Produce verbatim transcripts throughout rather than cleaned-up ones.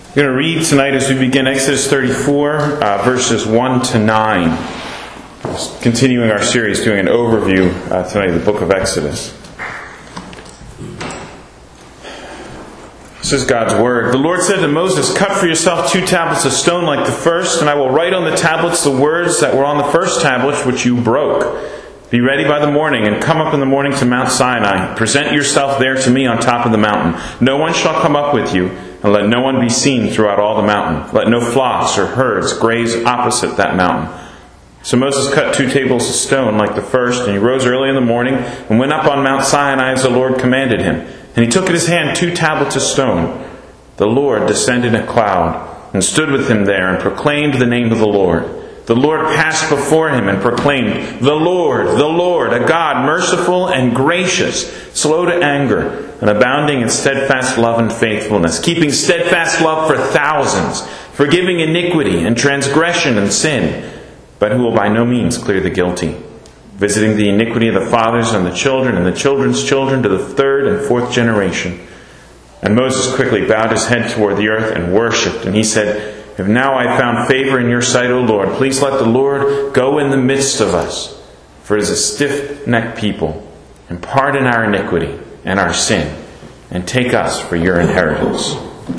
I'm going to read tonight as we begin Exodus thirty-four, uh, verses one to nine. Just continuing our series, doing an overview uh, tonight of the book of Exodus. This is God's word. The Lord said to Moses, "Cut for yourself two tablets of stone like the first, and I will write on the tablets the words that were on the first tablets which you broke. Be ready by the morning, and come up in the morning to Mount Sinai. Present yourself there to me on top of the mountain. No one shall come up with you, and let no one be seen throughout all the mountain. Let no flocks or herds graze opposite that mountain." So Moses cut two tables of stone like the first, and he rose early in the morning and went up on Mount Sinai as the Lord commanded him. And he took in his hand two tablets of stone. The Lord descended in a cloud and stood with him there and proclaimed the name of the Lord. The Lord passed before him and proclaimed, "The Lord, the Lord, a God merciful and gracious, slow to anger, and abounding in steadfast love and faithfulness, keeping steadfast love for thousands, forgiving iniquity and transgression and sin, but who will by no means clear the guilty, visiting the iniquity of the fathers on the children and the children's children to the third and fourth generation." And Moses quickly bowed his head toward the earth and worshipped, and he said, "If now I found favor in your sight, O Lord, please let the Lord go in the midst of us, for it is a stiff-necked people, and pardon our iniquity and our sin, and take us for your inheritance."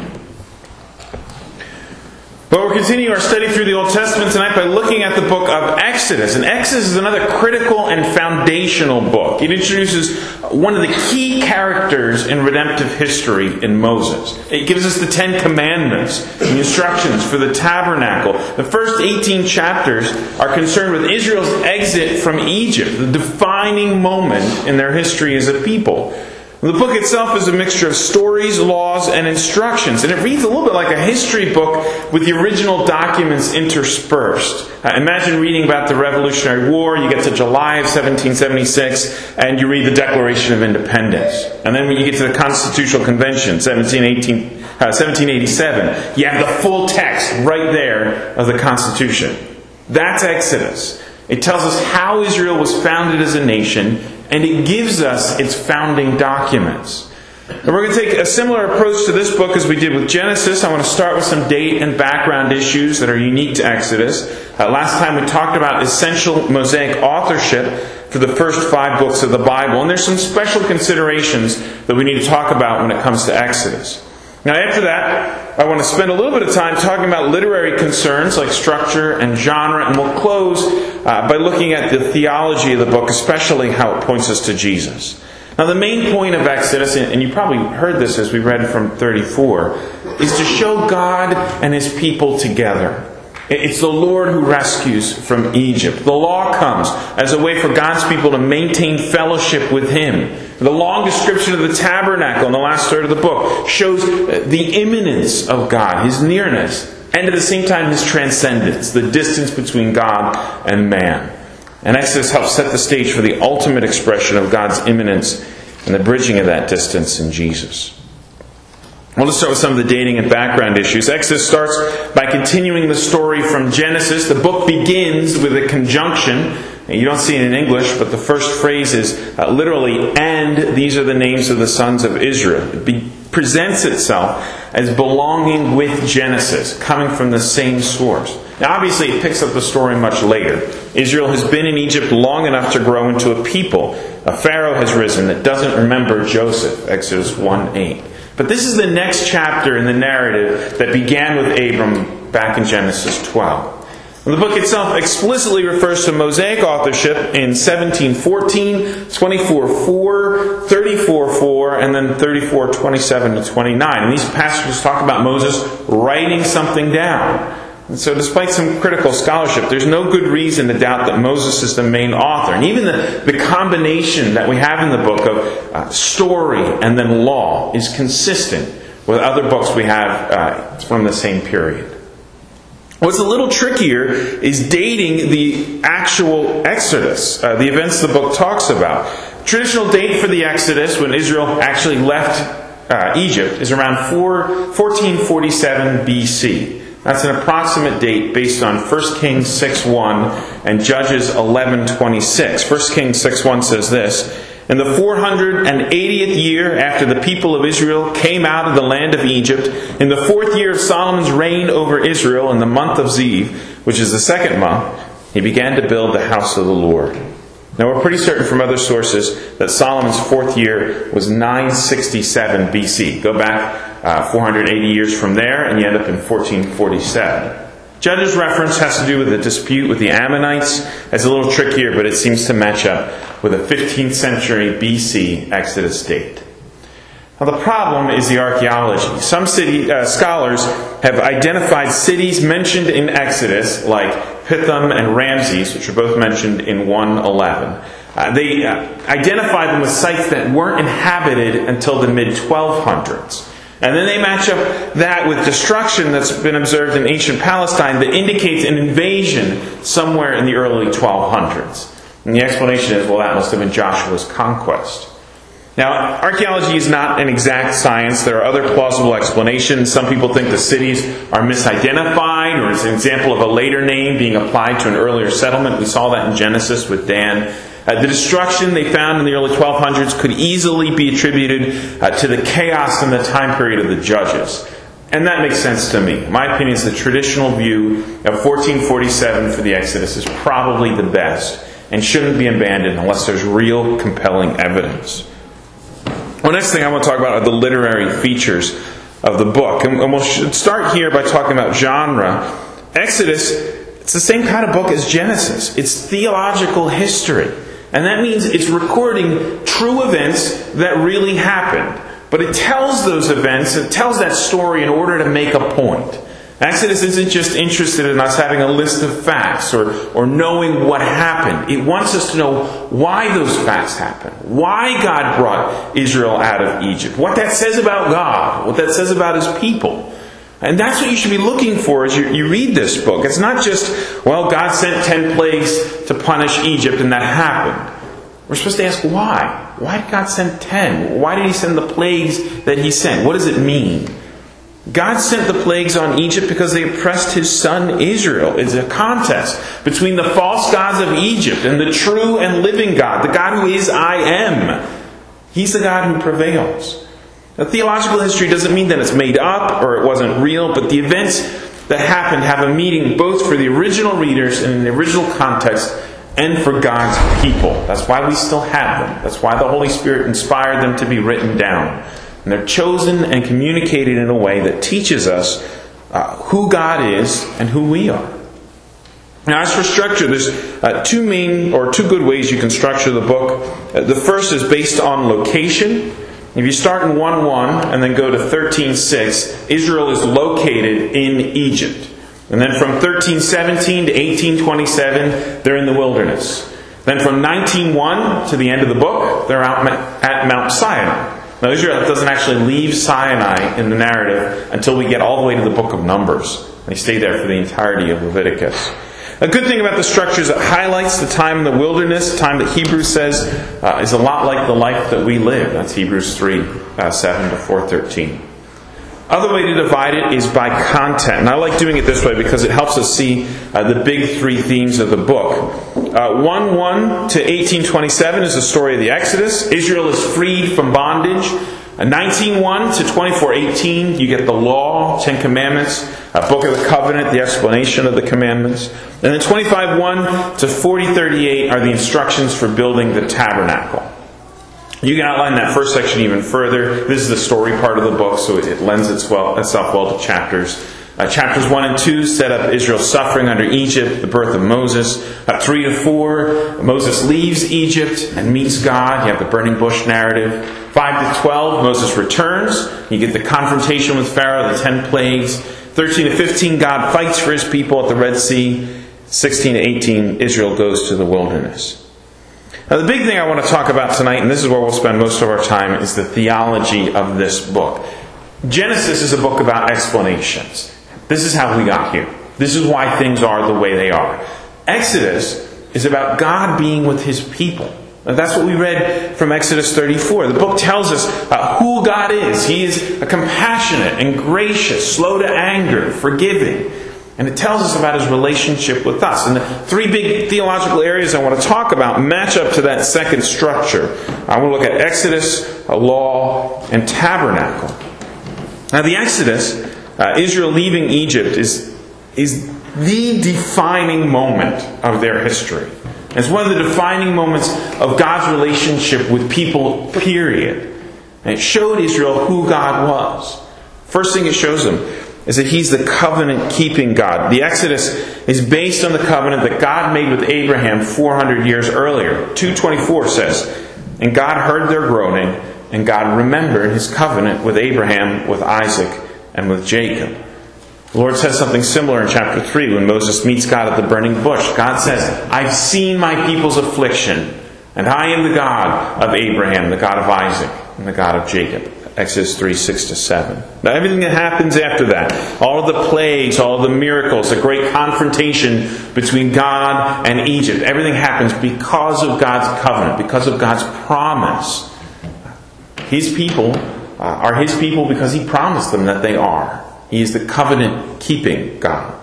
But we're continuing our study through the Old Testament tonight by looking at the book of Exodus. And Exodus is another critical and foundational book. It introduces one of the key characters in redemptive history in Moses. It gives us the Ten Commandments, the instructions for the tabernacle. The first eighteen chapters are concerned with Israel's exit from Egypt, the defining moment in their history as a people. The book itself is a mixture of stories, laws, and instructions. And it reads a little bit like a history book with the original documents interspersed. Uh, imagine reading about the Revolutionary War. You get to July of seventeen seventy-six, and you read the Declaration of Independence. And then when you get to the Constitutional Convention, seventeen eighteen, uh, seventeen eighty-seven, you have the full text right there of the Constitution. That's Exodus. It tells us how Israel was founded as a nation, and it gives us its founding documents. And we're going to take a similar approach to this book as we did with Genesis. I want to start with some date and background issues that are unique to Exodus. Uh, last time we talked about essential Mosaic authorship for the first five books of the Bible. And there's some special considerations that we need to talk about when it comes to Exodus. Now after that, I want to spend a little bit of time talking about literary concerns like structure and genre, and we'll close uh, by looking at the theology of the book, especially how it points us to Jesus. Now the main point of Exodus, and you probably heard this as we read from thirty-four, is to show God and His people together. It's the Lord who rescues from Egypt. The law comes as a way for God's people to maintain fellowship with Him. The long description of the tabernacle in the last third of the book shows the immanence of God, His nearness, and at the same time His transcendence, the distance between God and man. And Exodus helps set the stage for the ultimate expression of God's immanence and the bridging of that distance in Jesus. Well, let's start with some of the dating and background issues. Exodus starts by continuing the story from Genesis. The book begins with a conjunction. You don't see it in English, but the first phrase is uh, literally, "and these are the names of the sons of Israel." It be- presents itself as belonging with Genesis, coming from the same source. Now, obviously, it picks up the story much later. Israel has been in Egypt long enough to grow into a people. A Pharaoh has risen that doesn't remember Joseph, Exodus one eight. But this is the next chapter in the narrative that began with Abram back in Genesis twelve. And the book itself explicitly refers to Mosaic authorship in seventeen fourteen, twenty-four four, thirty-four four, and then thirty-four twenty-seven to twenty-nine. And these passages talk about Moses writing something down. And so despite some critical scholarship, there's no good reason to doubt that Moses is the main author. And even the, the combination that we have in the book of uh, story and then law is consistent with other books we have uh, from the same period. What's a little trickier is dating the actual Exodus, uh, the events the book talks about. Traditional date for the Exodus, when Israel actually left uh, Egypt, is around fourteen forty-seven B C. That's an approximate date based on First Kings six one and Judges eleven twenty-six. First Kings six one says this, In the four hundred eightieth year after the people of Israel came out of the land of Egypt, in the fourth year of Solomon's reign over Israel, in the month of Ziv, which is the second month, he began to build the house of the Lord. Now we're pretty certain from other sources that Solomon's fourth year was nine sixty-seven B C. Go back uh, four hundred eighty years from there and you end up in fourteen forty-seven. Judges' reference has to do with a dispute with the Ammonites. It's a little trickier, but it seems to match up with a fifteenth century B C Exodus date. Now the problem is the archaeology. Some city uh, scholars have identified cities mentioned in Exodus, like Pithom and Ramses, which are both mentioned in one eleven. Uh, they uh, identify them with sites that weren't inhabited until the mid twelve hundreds. And then they match up that with destruction that's been observed in ancient Palestine that indicates an invasion somewhere in the early twelve hundreds. And the explanation is, well, that must have been Joshua's conquest. Now, archaeology is not an exact science. There are other plausible explanations. Some people think the cities are misidentified, or it's an example of a later name being applied to an earlier settlement. We saw that in Genesis with Dan. Uh, the destruction they found in the early twelve hundreds could easily be attributed uh, to the chaos in the time period of the Judges. And that makes sense to me. My opinion is the traditional view of fourteen forty-seven for the Exodus is probably the best and shouldn't be abandoned unless there's real compelling evidence. Well, next thing I want to talk about are the literary features of the book. And we'll start here by talking about genre. Exodus, it's the same kind of book as Genesis. It's theological history. And that means it's recording true events that really happened. But it tells those events, it tells that story in order to make a point. Exodus isn't just interested in us having a list of facts or, or knowing what happened. It wants us to know why those facts happened. Why God brought Israel out of Egypt. What that says about God. What that says about His people. And that's what you should be looking for as you, you read this book. It's not just, well, God sent ten plagues to punish Egypt and that happened. We're supposed to ask why. Why did God send ten? Why did He send the plagues that He sent? What does it mean? God sent the plagues on Egypt because they oppressed His son Israel. It's a contest between the false gods of Egypt and the true and living God, the God who is I am. He's the God who prevails. Now, theological history doesn't mean that it's made up or it wasn't real, but the events that happened have a meaning both for the original readers and in the original context and for God's people. That's why we still have them. That's why the Holy Spirit inspired them to be written down. And they're chosen and communicated in a way that teaches us uh, who God is and who we are. Now, as for structure, there's uh, two main or two good ways you can structure the book. Uh, the first is based on location. If you start in one one and then go to thirteen six, Israel is located in Egypt. And then from thirteen seventeen to eighteen twenty-seven, they're in the wilderness. Then from nineteen one to the end of the book, they're out at Mount Sinai. Now, Israel doesn't actually leave Sinai in the narrative until we get all the way to the book of Numbers. They stay there for the entirety of Leviticus. A good thing about the structure is it highlights the time in the wilderness, time that Hebrews says uh, is a lot like the life that we live. That's Hebrews three, uh, seven to four thirteen. Other way to divide it is by content. And I like doing it this way because it helps us see uh, the big three themes of the book. Uh, one one to eighteen twenty-seven is the story of the Exodus. Israel is freed from bondage. Uh, nineteen one to twenty-four eighteen, you get the law, Ten Commandments, a book of the covenant, the explanation of the commandments. And then twenty-five one to forty thirty-eight are the instructions for building the tabernacle. You can outline that first section even further. This is the story part of the book, so it lends itself well to chapters. Uh, chapters one and two set up Israel's suffering under Egypt, the birth of Moses. Uh, three to four, Moses leaves Egypt and meets God. You have the burning bush narrative. five to twelve, Moses returns. You get the confrontation with Pharaoh, the ten plagues. thirteen to fifteen, God fights for His people at the Red Sea. sixteen to eighteen, Israel goes to the wilderness. Now, the big thing I want to talk about tonight, and this is where we'll spend most of our time, is the theology of this book. Genesis is a book about explanations. This is how we got here. This is why things are the way they are. Exodus is about God being with His people. And that's what we read from Exodus thirty-four. The book tells us uh, who God is. He is a compassionate and gracious, slow to anger, forgiving. And it tells us about his relationship with us. And the three big theological areas I want to talk about match up to that second structure. I want to look at Exodus, law, and tabernacle. Now the Exodus, uh, Israel leaving Egypt, is, is the defining moment of their history. It's one of the defining moments of God's relationship with people, period. And it showed Israel who God was. First thing it shows them is that He's the covenant-keeping God. The Exodus is based on the covenant that God made with Abraham four hundred years earlier. two twenty-four says, "And God heard their groaning, and God remembered His covenant with Abraham, with Isaac, and with Jacob." The Lord says something similar in chapter three when Moses meets God at the burning bush. God says, "I've seen my people's affliction, and I am the God of Abraham, the God of Isaac, and the God of Jacob." Exodus three, six to seven. Now everything that happens after that, all of the plagues, all of the miracles, the great confrontation between God and Egypt, everything happens because of God's covenant, because of God's promise. His people uh, are His people because He promised them that they are. He is the covenant-keeping God.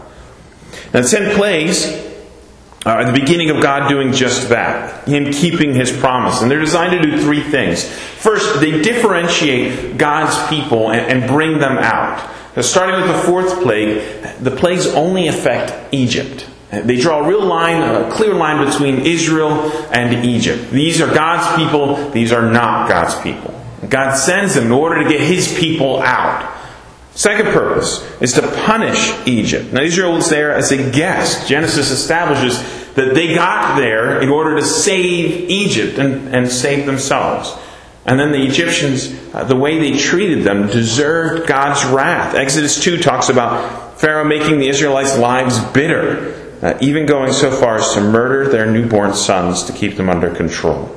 Now the ten plagues are the beginning of God doing just that. Him keeping His promise. And they're designed to do three things. First, they differentiate God's people and, and bring them out. Now, starting with the fourth plague, the plagues only affect Egypt. They draw a real line, a clear line between Israel and Egypt. These are God's people, these are not God's people. God sends them in order to get His people out. Second purpose is to punish Egypt. Now Israel was there as a guest. Genesis establishes that they got there in order to save Egypt and, and save themselves. And then the Egyptians, uh, the way they treated them, deserved God's wrath. Exodus two talks about Pharaoh making the Israelites' lives bitter, uh, even going so far as to murder their newborn sons to keep them under control.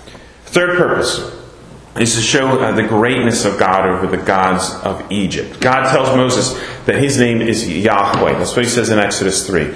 Third purpose is to show uh, the greatness of God over the gods of Egypt. God tells Moses that His name is Yahweh. That's what He says in Exodus three.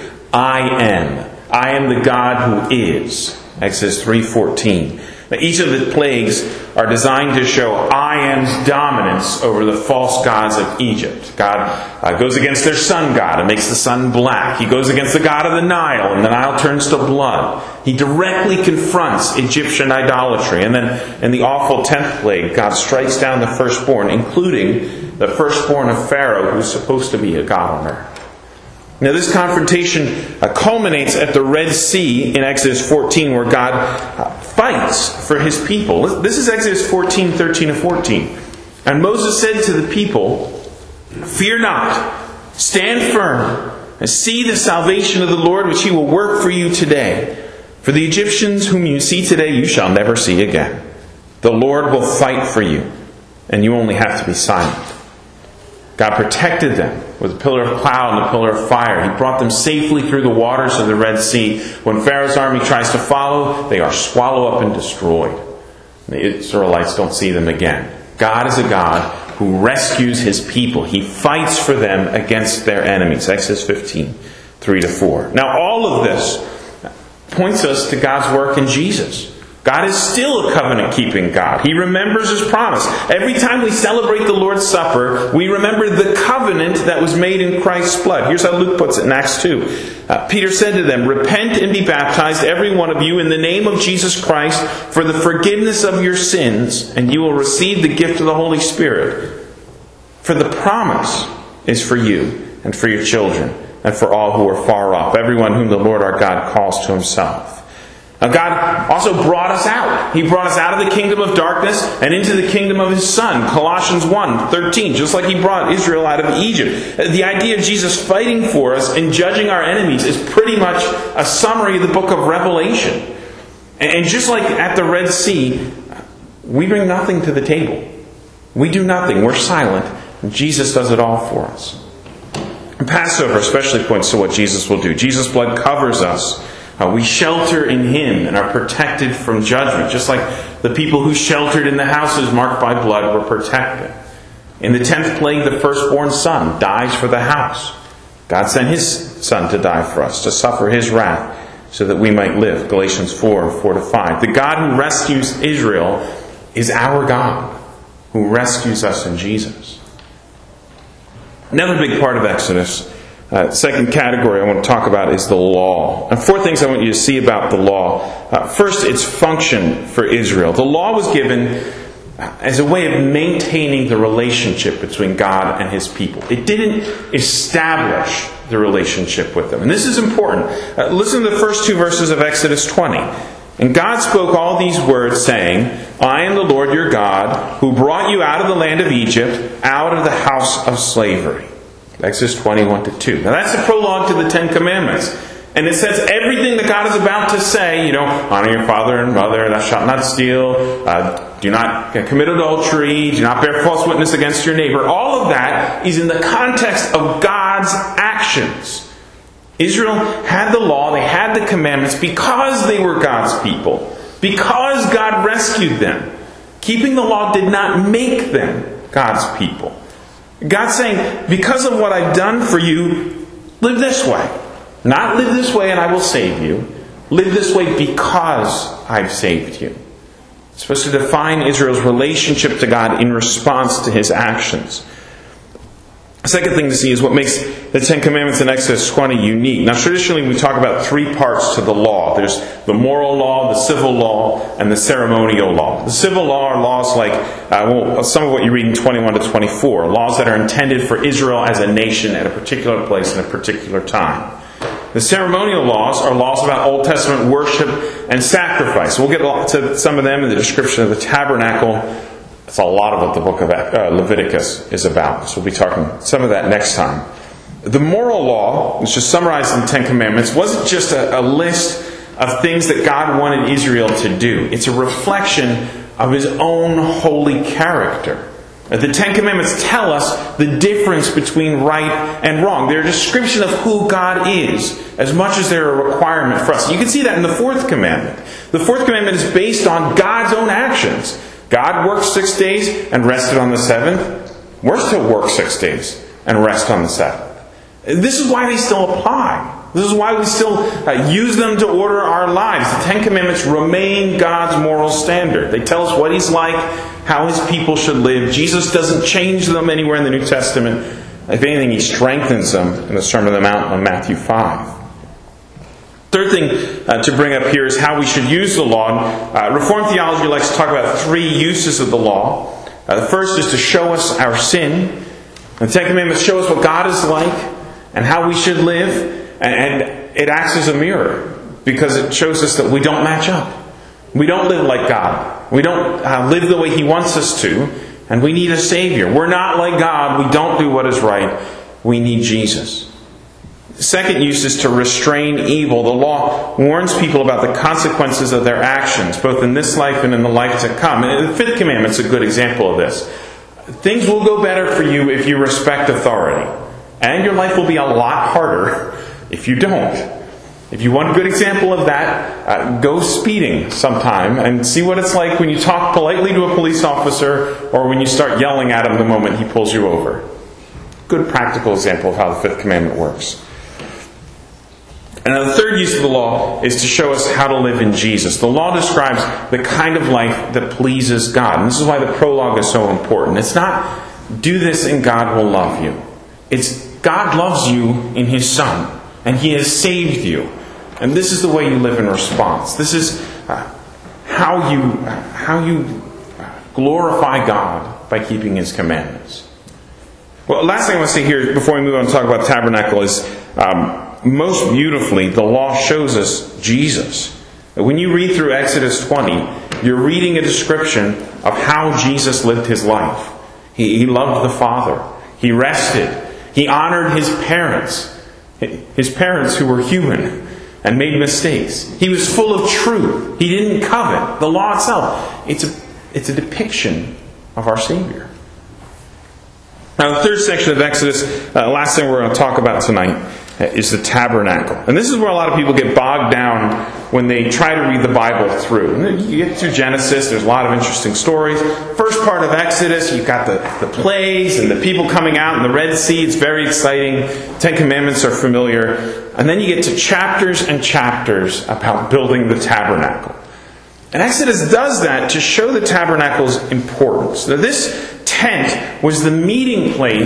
I am. I am the God who is. Exodus three fourteen. Now, each of the plagues are designed to show I am's dominance over the false gods of Egypt. God uh, goes against their sun god and makes the sun black. He goes against the god of the Nile, and the Nile turns to blood. He directly confronts Egyptian idolatry. And then in the awful tenth plague, God strikes down the firstborn, including the firstborn of Pharaoh, who's supposed to be a god on earth. Now this confrontation uh, culminates at the Red Sea in Exodus fourteen, where God uh, fights for His people. This is Exodus fourteen, thirteen and fourteen. "And Moses said to the people, 'Fear not, stand firm, and see the salvation of the Lord which He will work for you today. For the Egyptians whom you see today you shall never see again. The Lord will fight for you, and you only have to be silent.'" God protected them with a pillar of cloud and a pillar of fire. He brought them safely through the waters of the Red Sea. When Pharaoh's army tries to follow, they are swallowed up and destroyed. The Israelites don't see them again. God is a God who rescues His people. He fights for them against their enemies. Exodus fifteen, three to four. Now all of this points us to God's work in Jesus. God is still a covenant-keeping God. He remembers His promise. Every time we celebrate the Lord's Supper, we remember the covenant that was made in Christ's blood. Here's how Luke puts it in Acts two. Uh, Peter said to them, "Repent and be baptized, every one of you, in the name of Jesus Christ, for the forgiveness of your sins, and you will receive the gift of the Holy Spirit. For the promise is for you and for your children, and for all who are far off, everyone whom the Lord our God calls to Himself." Now God also brought us out. He brought us out of the kingdom of darkness and into the kingdom of His Son. Colossians one, thirteen, just like He brought Israel out of Egypt. The idea of Jesus fighting for us and judging our enemies is pretty much a summary of the book of Revelation. And just like at the Red Sea, we bring nothing to the table. We do nothing. We're silent. And Jesus does it all for us. And Passover especially points to what Jesus will do. Jesus' blood covers us. Uh, we shelter in Him and are protected from judgment, just like the people who sheltered in the houses marked by blood were protected. In the tenth plague, the firstborn son dies for the house. God sent His Son to die for us, to suffer His wrath, so that we might live. Galatians four, four to five. The God who rescues Israel is our God, who rescues us in Jesus. Another big part of Exodus Uh, second category I want to talk about is the law. And four things I want you to see about the law. Uh, first, its function for Israel. The law was given as a way of maintaining the relationship between God and His people. It didn't establish the relationship with them. And this is important. Uh, listen to the first two verses of Exodus twenty. And God spoke all these words, saying, I am the Lord your God, who brought you out of the land of Egypt, out of the house of slavery. Exodus twenty, one to two. Now that's the prologue to the Ten Commandments. And it says everything that God is about to say, you know, honor your father and mother, thou shalt not steal, uh, do not commit adultery, do not bear false witness against your neighbor. All of that is in the context of God's actions. Israel had the law, they had the commandments because they were God's people. Because God rescued them. Keeping the law did not make them God's people. God's saying, because of what I've done for you, live this way. Not live this way and I will save you. Live this way because I've saved you. It's supposed to define Israel's relationship to God in response to His actions. The second thing to see is what makes the Ten Commandments in Exodus twenty unique. Now, traditionally we talk about three parts to the law. There's the moral law, the civil law, and the ceremonial law. The civil law are laws like uh, well, some of what you read in twenty-one to twenty-four. Laws that are intended for Israel as a nation at a particular place and a particular time. The ceremonial laws are laws about Old Testament worship and sacrifice. We'll get to some of them in the description of the tabernacle. It's a lot of what the book of Leviticus is about. So we'll be talking some of that next time. The moral law, which is summarized in the Ten Commandments, wasn't just a, a list of things that God wanted Israel to do. It's a reflection of His own holy character. The Ten Commandments tell us the difference between right and wrong. They're a description of who God is, as much as they're a requirement for us. You can see that in the fourth commandment. The fourth commandment is based on God's own actions. God worked six days and rested on the seventh. We're still work six days and rest on the seventh. This is why they still apply. This is why we still uh, use them to order our lives. The Ten Commandments remain God's moral standard. They tell us what He's like, how His people should live. Jesus doesn't change them anywhere in the New Testament. If anything, He strengthens them in the Sermon on the Mount on Matthew five. Third thing uh, to bring up here is how we should use the law. Uh, Reformed theology likes to talk about three uses of the law. Uh, the first is to show us our sin. The Ten Commandments show us what God is like and how we should live. And it acts as a mirror because it shows us that we don't match up. We don't live like God. We don't uh, live the way He wants us to. And we need a Savior. We're not like God. We don't do what is right. We need Jesus. The second use is to restrain evil. The law warns people about the consequences of their actions, both in this life and in the life to come. And the fifth commandment is a good example of this. Things will go better for you if you respect authority. And your life will be a lot harder if you don't. If you want a good example of that, uh, go speeding sometime and see what it's like when you talk politely to a police officer or when you start yelling at him the moment he pulls you over. Good practical example of how the fifth commandment works. And the third use of the law is to show us how to live in Jesus. The law describes the kind of life that pleases God. And this is why the prologue is so important. It's not, do this and God will love you. It's, God loves you in His Son. And He has saved you. And this is the way you live in response. This is uh, how you uh, how you glorify God by keeping His commandments. Well, last thing I want to say here before we move on to talk about tabernacle is um, most beautifully the law shows us Jesus. When you read through Exodus twenty, you're reading a description of how Jesus lived His life. He, he loved the Father. He rested. He honored His parents. His parents who were human and made mistakes. He was full of truth. He didn't covet. The law itself, it's a, it's a depiction of our Savior. Now the third section of Exodus, uh, last thing we're going to talk about tonight, uh, is the tabernacle. And this is where a lot of people get bogged down when they try to read the Bible through. And you get through Genesis, there's a lot of interesting stories. First part of Exodus, you've got the, the plagues and the people coming out in the Red Sea. It's very exciting. Ten Commandments are familiar. And then you get to chapters and chapters about building the tabernacle. And Exodus does that to show the tabernacle's importance. Now, this tent was the meeting place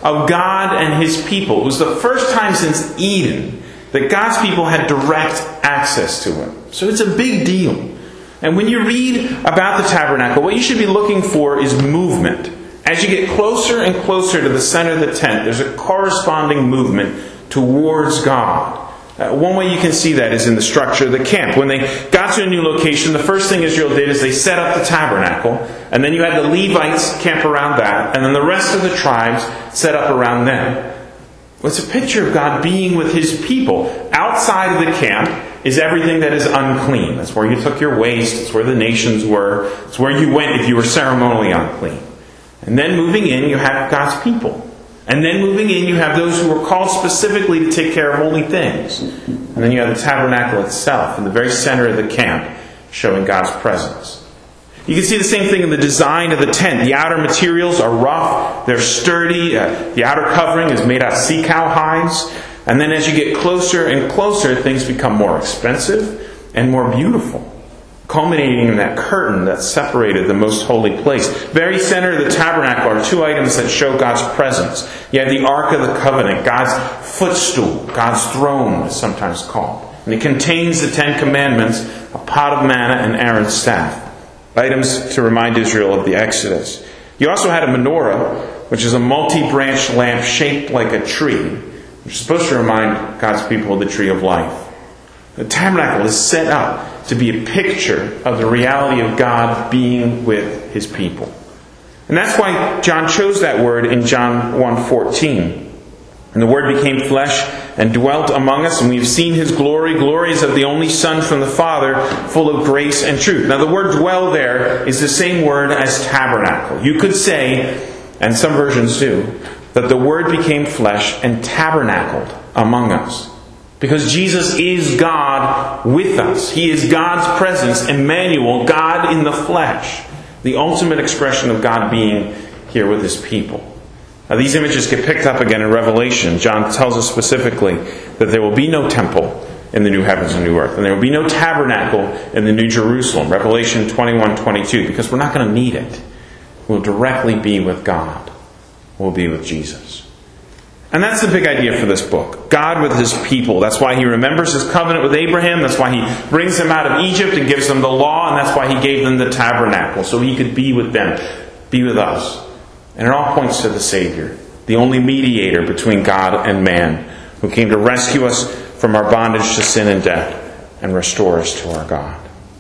of God and His people. It was the first time since Eden that God's people had direct access to Him. So it's a big deal. And when you read about the tabernacle, what you should be looking for is movement. As you get closer and closer to the center of the tent, there's a corresponding movement towards God. Uh, one way you can see that is in the structure of the camp. When they got to a new location, the first thing Israel did is they set up the tabernacle, and then you had the Levites camp around that, and then the rest of the tribes set up around them. Well, it's a picture of God being with His people. Outside of the camp is everything that is unclean. That's where you took your waste. It's where the nations were. It's where you went if you were ceremonially unclean. And then moving in, you have God's people. And then moving in, you have those who were called specifically to take care of holy things. And then you have the tabernacle itself in the very center of the camp, showing God's presence. You can see the same thing in the design of the tent. The outer materials are rough, they're sturdy. Uh, the outer covering is made out of sea cow hides. And then as you get closer and closer, things become more expensive and more beautiful, culminating in that curtain that separated the most holy place. Very center of the tabernacle are two items that show God's presence. You have the Ark of the Covenant, God's footstool, God's throne is sometimes called. And it contains the Ten Commandments, a pot of manna, and Aaron's staff. Items to remind Israel of the Exodus. You also had a menorah, which is a multi-branch lamp shaped like a tree, which is supposed to remind God's people of the tree of life. The tabernacle is set up to be a picture of the reality of God being with His people. And that's why John chose that word in John one fourteen. And the Word became flesh and dwelt among us, and we've seen His glory. Glory is of the only Son from the Father, full of grace and truth. Now the word dwell there is the same word as tabernacle. You could say, and some versions do, that the Word became flesh and tabernacled among us. Because Jesus is God with us. He is God's presence, Emmanuel, God in the flesh. The ultimate expression of God being here with His people. Now these images get picked up again in Revelation. John tells us specifically that there will be no temple in the new heavens and new earth. And there will be no tabernacle in the new Jerusalem. Revelation twenty-one twenty-two. Because we're not going to need it. We'll directly be with God. We'll be with Jesus. And that's the big idea for this book. God with His people. That's why He remembers His covenant with Abraham. That's why He brings them out of Egypt and gives them the law. And that's why He gave them the tabernacle. So He could be with them. Be with us. And it all points to the Savior. The only mediator between God and man. Who came to rescue us from our bondage to sin and death. And restore us to our God.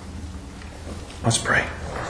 Let's pray.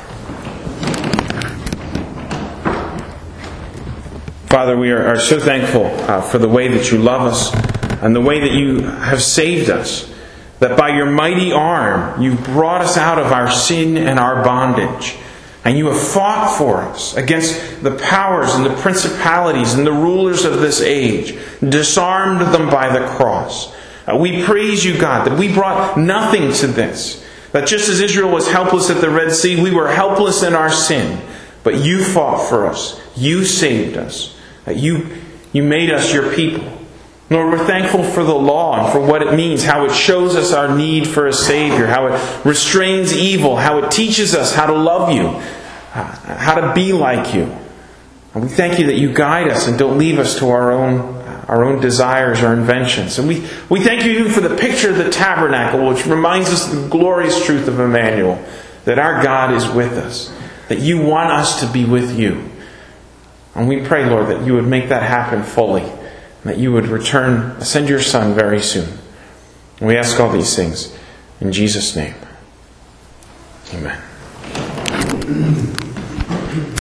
Father, we are, are so thankful uh, for the way that You love us and the way that You have saved us. That by Your mighty arm, You've brought us out of our sin and our bondage. And You have fought for us against the powers and the principalities and the rulers of this age. Disarmed them by the cross. Uh, we praise You, God, that we brought nothing to this. That just as Israel was helpless at the Red Sea, we were helpless in our sin. But You fought for us. You saved us. You, you made us Your people. Lord, we're thankful for the law and for what it means, how it shows us our need for a Savior, how it restrains evil, how it teaches us how to love You, how to be like You. And we thank You that You guide us and don't leave us to our own, our own desires or inventions. And we, we thank You even for the picture of the tabernacle, which reminds us of the glorious truth of Emmanuel, that our God is with us, that You want us to be with You. And we pray, Lord, that You would make that happen fully. And that You would return, send Your Son very soon. And we ask all these things in Jesus' name. Amen.